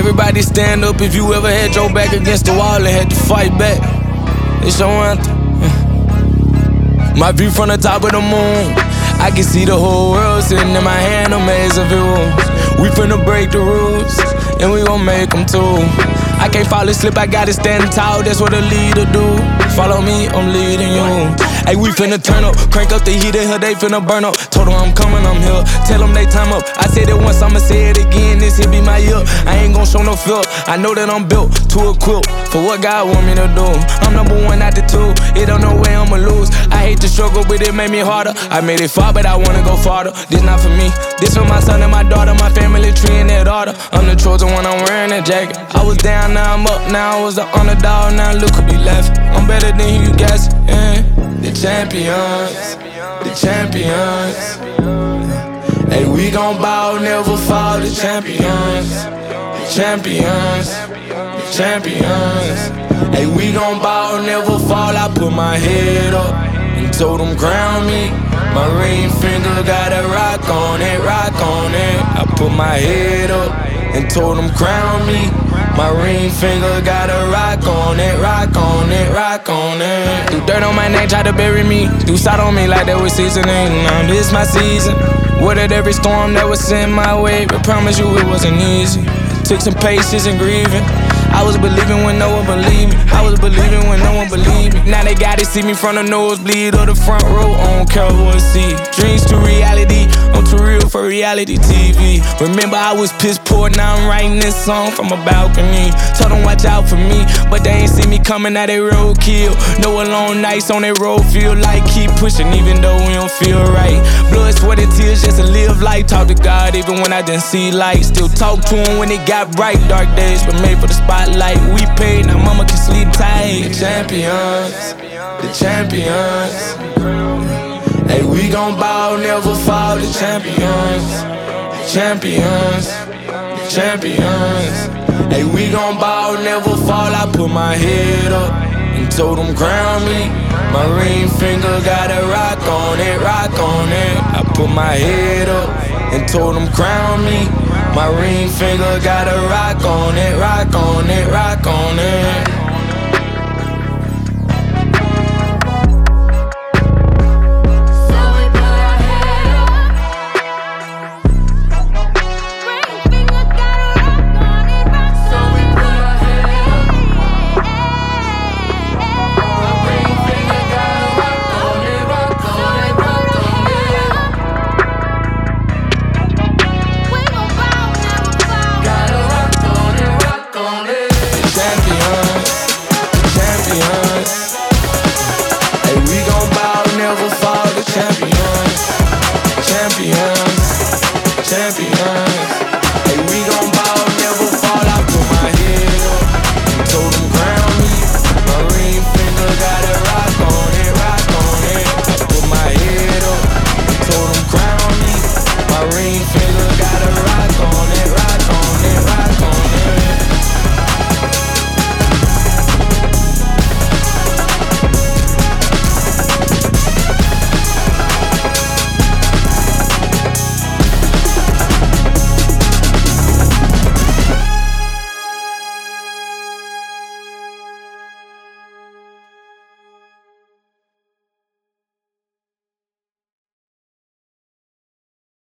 Everybody stand up if you ever had your back against the wall and had to fight back. It's your anthem. My view from the top of the moon, I can see the whole world sitting in my hand, a maze of rules. We finna break the rules, and we gon' make them too. I can't fall asleep, I gotta stand tall, that's what a leader do. Follow me, I'm leading you. Hey, we finna turn up, crank up the heat in here, they finna burn up. Told them I'm coming, I'm here, tell them they time up. I said it once, I'ma say it again, this here be my year. I ain't gon' show no fear, I know that I'm built to equip for what God want me to do. I'm number one out the two, it don't know where I'ma lose. I hate to struggle, but it made me harder. I made it far, but I wanna go farther. This not for me, this for my son and my daughter, my family tree and their daughter. I'm the chosen one, I'm wearing that jacket. I was down, now I'm up, now I was the underdog, now look who be laughing. I'm better than you guys, yeah. The champions, the champions. Hey, we gon' bow, never fall, the champions, the champions, the champions. Hey, we gon' bow, never fall, I put my head up and told them crown me. My ring finger got a rock on it, rock on it. I put my head up and told them crown me. My ring finger got a rock on it, rock on it, rock on it. Threw dirt on my name, tried to bury me. Threw salt on me like that was seasoning. Now this my season. Weathered every storm that was sent my way, but promise you it wasn't easy. Took some patience and grieving. I was believing when no one believed me. I was believing when no one believed me. Now they gotta see me from the nosebleed or the front row on Cowboy seat. Dreams to reality, I'm too real for reality TV. Remember I was piss poor, now I'm writing this song from a balcony. Told them watch out for me, but they ain't see me coming out they roadkill. No alone nights on that road, feel like keep pushing even though we don't feel right. Blood, sweat and tears just to live life. Talk to God even when I didn't see light. Still talk to him when it got bright. Dark days but made for the spotlight. We paid, now mama can sleep tight. The champions, the champions. Hey, we gon' bow, never fall. The champions, the champions, the champions. Hey, we gon' bow, never fall. I put my head up and told them crown me. My ring finger got a rock on it, rock on it. I put my head up and told them crown me. My ring finger got a rock on it, rock on it, rock on it.